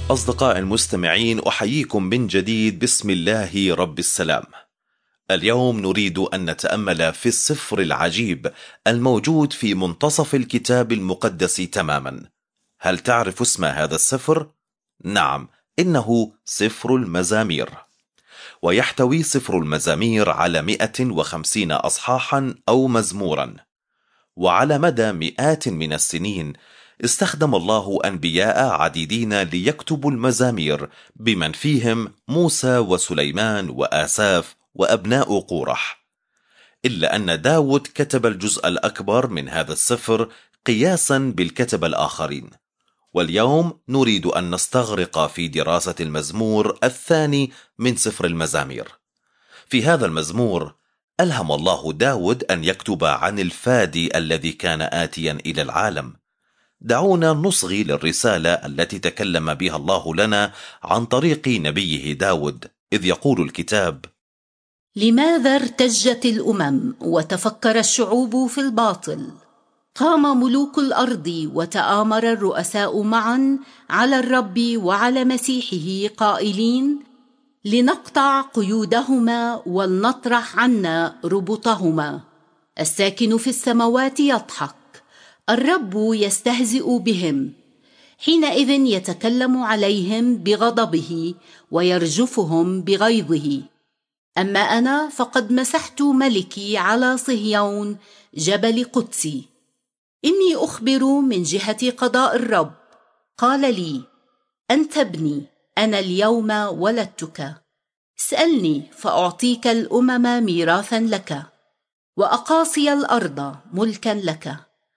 أصدقاء المستمعين، أحييكم من جديد بسم الله رب السلام. اليوم نريد أن نتأمل في السفر العجيب الموجود في منتصف الكتاب المقدس تماما. هل تعرف اسم هذا السفر؟ نعم، إنه سفر المزامير، ويحتوي سفر المزامير على 150 أصحاحا أو مزمورا. وعلى مدى مئات من السنين استخدم الله أنبياء عديدين ليكتبوا المزامير، بمن فيهم موسى وسليمان وآساف وأبناء قورح. إلا أن داود كتب الجزء الأكبر من هذا السفر قياسا بالكتبة الآخرين. واليوم نريد أن نستغرق في دراسة المزمور الثاني من سفر المزامير. في هذا المزمور ألهم الله داود أن يكتب عن الفادي الذي كان آتيا إلى العالم. دعونا نصغي للرسالة التي تكلم بها الله لنا عن طريق نبيه داود، إذ يقول الكتاب: لماذا ارتجت الأمم وتفكر الشعوب في الباطل؟ قام ملوك الأرض وتآمر الرؤساء معا على الرب وعلى مسيحه قائلين: لنقطع قيودهما ولنطرح عنا ربطهما. الساكن في السماوات يضحك، الرب يستهزئ بهم. حينئذ يتكلم عليهم بغضبه ويرجفهم بغيظه. أما أنا فقد مسحت ملكي على صهيون جبل قدسي. إني أخبر من جهة قضاء الرب. قال لي: أنت ابني، أنا اليوم ولدتك. اسألني فأعطيك الأمم ميراثا لك، وأقاصي الأرض ملكا لك.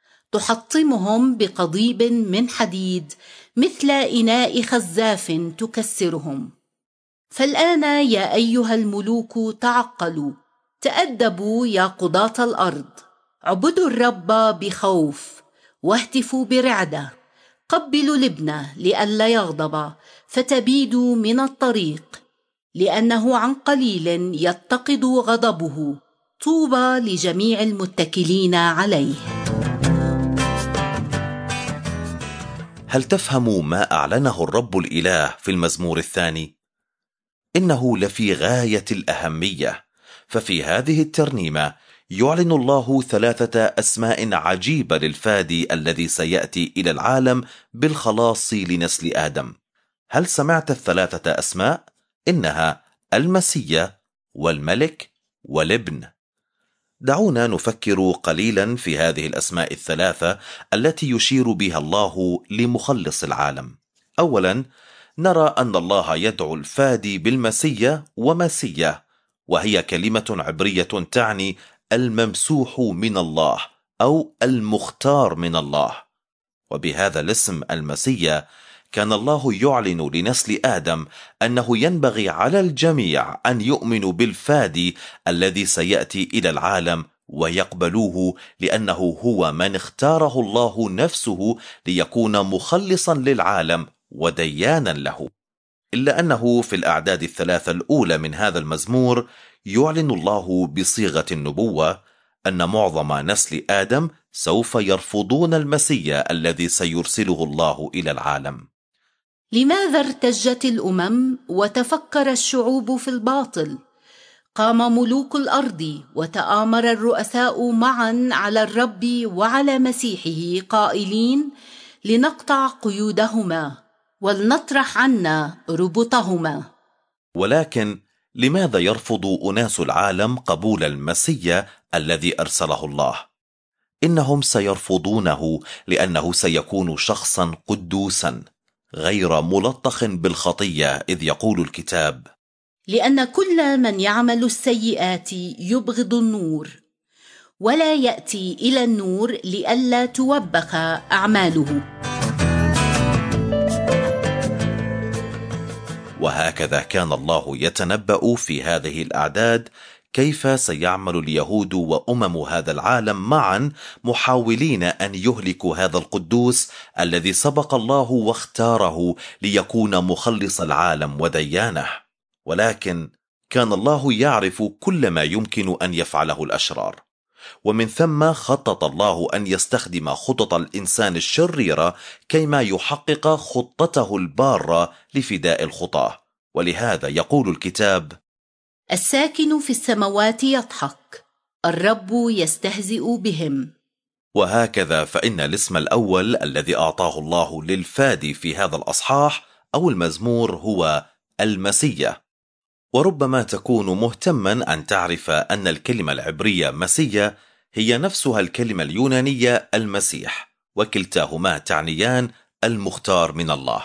تحطمهم بقضيب من حديد، مثل إناء خزاف تكسرهم. فالآن يا أيها الملوك تعقلوا، تأدبوا يا قضاة الأرض. اعبدوا الرب بخوف واهتفوا برعدة. قبلوا لبنه لئلا يغضب، فتبيدوا من الطريق، لأنه عن قليل يتقد غضبه. طوبى لجميع المتكلين عليه. هل تفهم ما أعلنه الرب الإله في المزمور الثاني؟ إنه لفي غاية الأهمية، ففي هذه الترنيمة يعلن الله 3 أسماء عجيبة للفادي الذي سيأتي إلى العالم بالخلاص لنسل آدم. هل سمعت ال3 أسماء؟ إنها المسيا والملك والابن. دعونا نفكر قليلا في هذه الأسماء ال3 التي يشير بها الله لمخلص العالم. أولا، نرى أن الله يدعو الفادي بالمسيا ومسيا، وهي كلمة عبرية تعني الممسوح من الله أو المختار من الله. وبهذا الاسم المسيا كان الله يعلن لنسل آدم أنه ينبغي على الجميع أن يؤمنوا بالفادي الذي سيأتي إلى العالم ويقبلوه، لأنه هو من اختاره الله نفسه ليكون مخلصا للعالم وديانا له. إلا أنه في الأعداد ال3 الأولى من هذا المزمور يعلن الله بصيغة النبوة أن معظم نسل آدم سوف يرفضون المسيا الذي سيرسله الله إلى العالم. لماذا ارتجت الأمم وتفكر الشعوب في الباطل؟ قام ملوك الأرض وتآمر الرؤساء معا على الرب وعلى مسيحه قائلين: لنقطع قيودهما ولنطرح عنا ربطهما. ولكن لماذا يرفض أناس العالم قبول المسيا الذي أرسله الله؟ إنهم سيرفضونه لأنه سيكون شخصا قدوسا غير ملطخ بالخطية، إذ يقول الكتاب: لأن كل من يعمل السيئات يبغض النور، ولا يأتي إلى النور لئلا توبخ أعماله. وهكذا كان الله يتنبأ في هذه الأعداد كيف سيعمل اليهود وأمم هذا العالم معا، محاولين أن يهلكوا هذا القدوس الذي سبق الله واختاره ليكون مخلص العالم وديانه. ولكن كان الله يعرف كل ما يمكن أن يفعله الأشرار، ومن ثم خطط الله أن يستخدم خطط الإنسان الشريرة كيما يحقق خطته البارة لفداء الخطاة. ولهذا يقول الكتاب: الساكن في السماوات يضحك، الرب يستهزئ بهم. وهكذا فإن الاسم الأول الذي أعطاه الله للفادي في هذا الأصحاح أو المزمور هو المسيا. وربما تكون مهتما أن تعرف أن الكلمة العبرية مسيا هي نفسها الكلمة اليونانية المسيح، وكلتاهما تعنيان المختار من الله.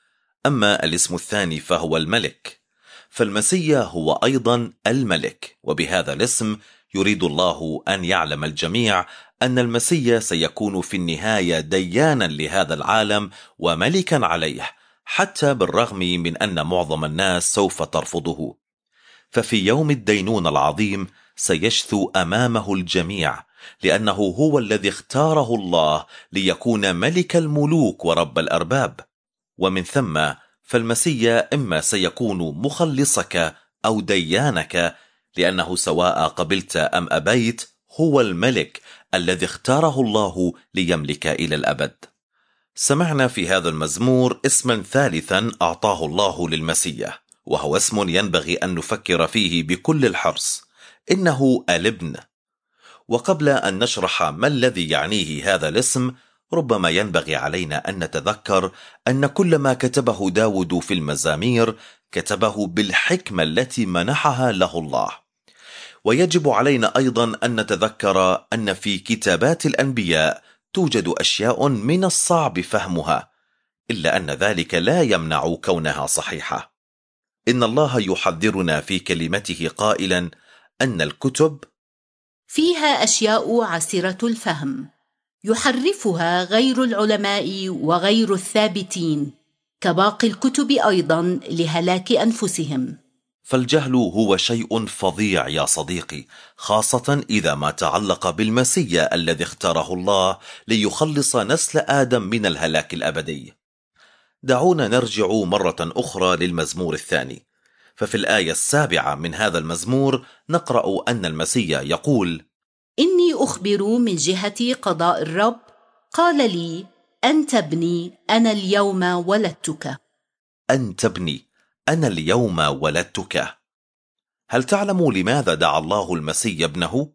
أما الاسم الثاني فهو الملك، فالمسيا هو أيضا الملك، وبهذا الاسم يريد الله أن يعلم الجميع أن المسيا سيكون في النهاية ديانا لهذا العالم وملكا عليه، حتى بالرغم من أن معظم الناس سوف ترفضه. ففي يوم الدينون العظيم سيشثو أمامه الجميع، لأنه هو الذي اختاره الله ليكون ملك الملوك ورب الأرباب. ومن ثم فالمسيا إما سيكون مخلصك أو ديانك، لأنه سواء قبلت أم أبيت هو الملك الذي اختاره الله ليملك إلى الأبد. سمعنا في هذا المزمور اسما ثالثا أعطاه الله للمسيا، وهو اسم ينبغي أن نفكر فيه بكل الحرص، إنه الابن. وقبل أن نشرح ما الذي يعنيه هذا الاسم، ربما ينبغي علينا أن نتذكر أن كل ما كتبه داود في المزامير كتبه بالحكمة التي منحها له الله. ويجب علينا أيضا أن نتذكر أن في كتابات الأنبياء توجد أشياء من الصعب فهمها، إلا أن ذلك لا يمنع كونها صحيحة. إن الله يحذرنا في كلمته قائلا أن الكتب فيها أشياء عسرة الفهم، يحرفها غير العلماء وغير الثابتين، كباقي الكتب أيضا لهلاك أنفسهم. فالجهل هو شيء فظيع يا صديقي، خاصة إذا ما تعلق بالمسيا الذي اختاره الله ليخلص نسل آدم من الهلاك الأبدي. دعونا نرجع مرة أخرى للمزمور الثاني، ففي الآية 7 من هذا المزمور نقرأ أن المسيا يقول: إني أخبر من جهة قضاء الرب، قال لي: أنت ابني، أنا اليوم ولدتك. أنت ابني، أنا اليوم ولدتك. هل تعلم لماذا دعا الله المسيا ابنه؟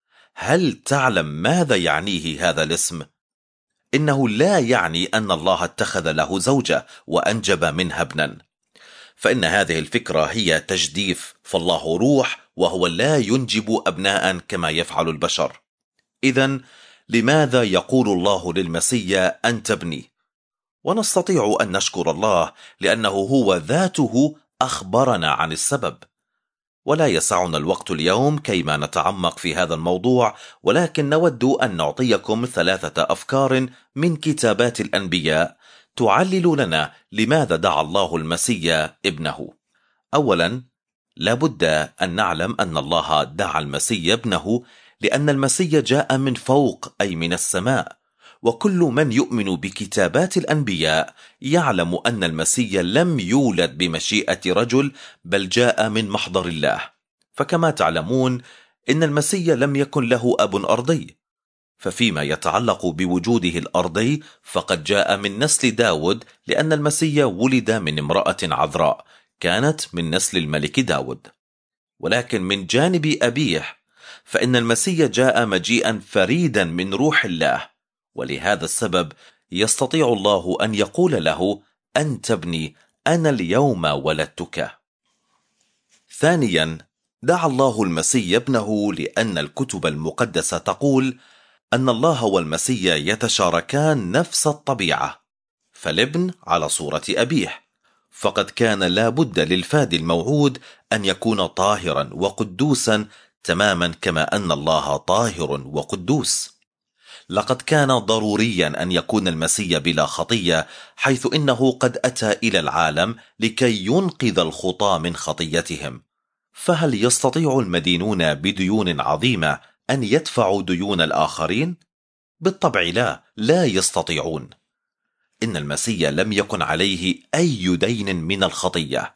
هل تعلم ماذا يعنيه هذا الاسم؟ إنه لا يعني أن الله اتخذ له زوجة وأنجب منها ابنا، فإن هذه الفكرة هي تجديف، فالله روح وهو لا ينجب أبناء كما يفعل البشر. إذن لماذا يقول الله للمسيا أنت ابني؟ ونستطيع أن نشكر الله لأنه هو ذاته أخبرنا عن السبب. ولا يسعنا الوقت اليوم كيما نتعمق في هذا الموضوع، ولكن نود أن نعطيكم 3 أفكار من كتابات الأنبياء تعلل لنا لماذا دعا الله المسيا ابنه. أولا، لابد أن نعلم أن الله دعا المسيا ابنه لأن المسيا جاء من فوق، أي من السماء، وكل من يؤمن بكتابات الأنبياء يعلم أن المسيا لم يولد بمشيئة رجل، بل جاء من محضر الله. فكما تعلمون إن المسيا لم يكن له أب أرضي، ففيما يتعلق بوجوده الأرضي فقد جاء من نسل داود، لأن المسيا ولد من امرأة عذراء كانت من نسل الملك داود. ولكن من جانب أبيه فإن المسيا جاء مجيئا فريدا من روح الله، ولهذا السبب يستطيع الله أن يقول له أنت ابني، أنا اليوم ولدتك. ثانيا، دعا الله المسيا ابنه لأن الكتب المقدسة تقول أن الله والمسيا يتشاركان نفس الطبيعة، فالابن على صورة أبيه، فقد كان لا بد للفادي الموعود أن يكون طاهرا وقدوسا تماما كما أن الله طاهر وقدوس. لقد كان ضروريا أن يكون المسيا بلا خطية، حيث إنه قد أتى إلى العالم لكي ينقذ الخطاة من خطيتهم. فهل يستطيع المدينون بديون عظيمة أن يدفعوا ديون الآخرين؟ بالطبع لا يستطيعون. إن المسيا لم يكن عليه أي دين من الخطية،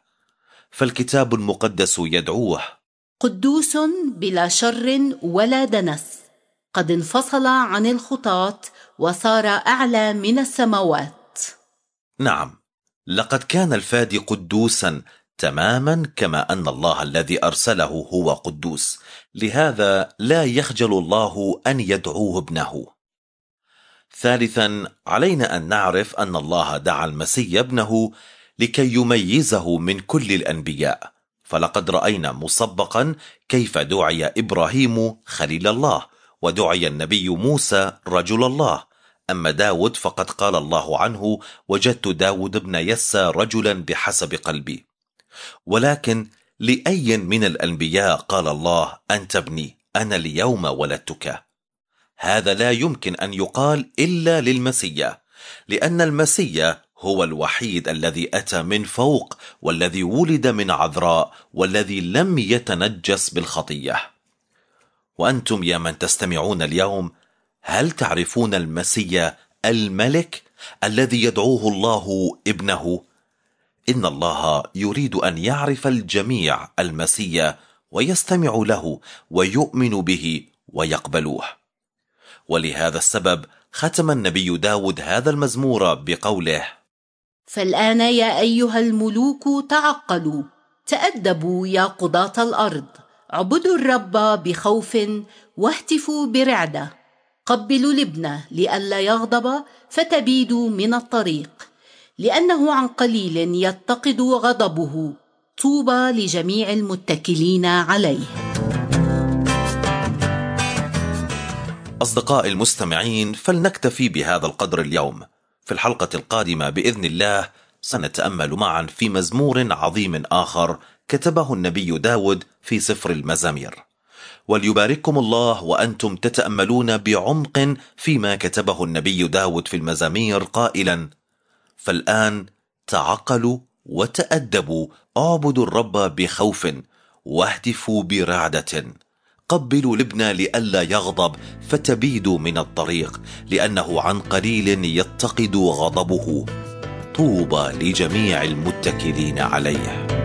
فالكتاب المقدس يدعوه قدوس بلا شر ولا دنس، قد انفصل عن الخطاة وصار أعلى من السماوات. نعم، لقد كان الفادي قدوسا تماما كما أن الله الذي أرسله هو قدوس، لهذا لا يخجل الله أن يدعوه ابنه. ثالثا، علينا أن نعرف أن الله دعا المسيح ابنه لكي يميزه من كل الأنبياء، فلقد رأينا مسبقا كيف دعي إبراهيم خليل الله، ودعي النبي موسى رجل الله. أما داود فقد قال الله عنه: وجدت داود بن يسى رجلا بحسب قلبي. ولكن لأي من الأنبياء قال الله: أنت ابني أنا اليوم ولدتك؟ هذا لا يمكن أن يقال إلا للمسيح، لأن المسيح هو الوحيد الذي أتى من فوق، والذي ولد من عذراء، والذي لم يتنجس بالخطية. وأنتم يا من تستمعون اليوم، هل تعرفون المسيح الملك الذي يدعوه الله ابنه؟ إن الله يريد أن يعرف الجميع المسيح ويستمع له ويؤمن به ويقبلوه. ولهذا السبب ختم النبي داود هذا المزمور بقوله: فالآن يا أيها الملوك تعقلوا، تأدبوا يا قضاة الأرض، اعبدوا الرب بخوف واهتفوا برعدة، قبلوا الابن لئلا يغضب فتبيدوا من الطريق، لأنه عن قليل يتقد غضبه، طوبى لجميع المتكلين عليه. أصدقائي المستمعين، فلنكتفي بهذا القدر اليوم. في الحلقة القادمة بإذن الله سنتأمل معا في مزمور عظيم آخر كتبه النبي داود في سفر المزامير. وليبارككم الله وأنتم تتأملون بعمق فيما كتبه النبي داود في المزامير قائلا: فالآن تعقلوا وتأدبوا، اعبدوا الرب بخوف واهتفوا برعدة، قبلوا الابن لئلا يغضب فتبيدوا من الطريق، لأنه عن قليل يتقد غضبه، طوبى لجميع المتكلين عليه.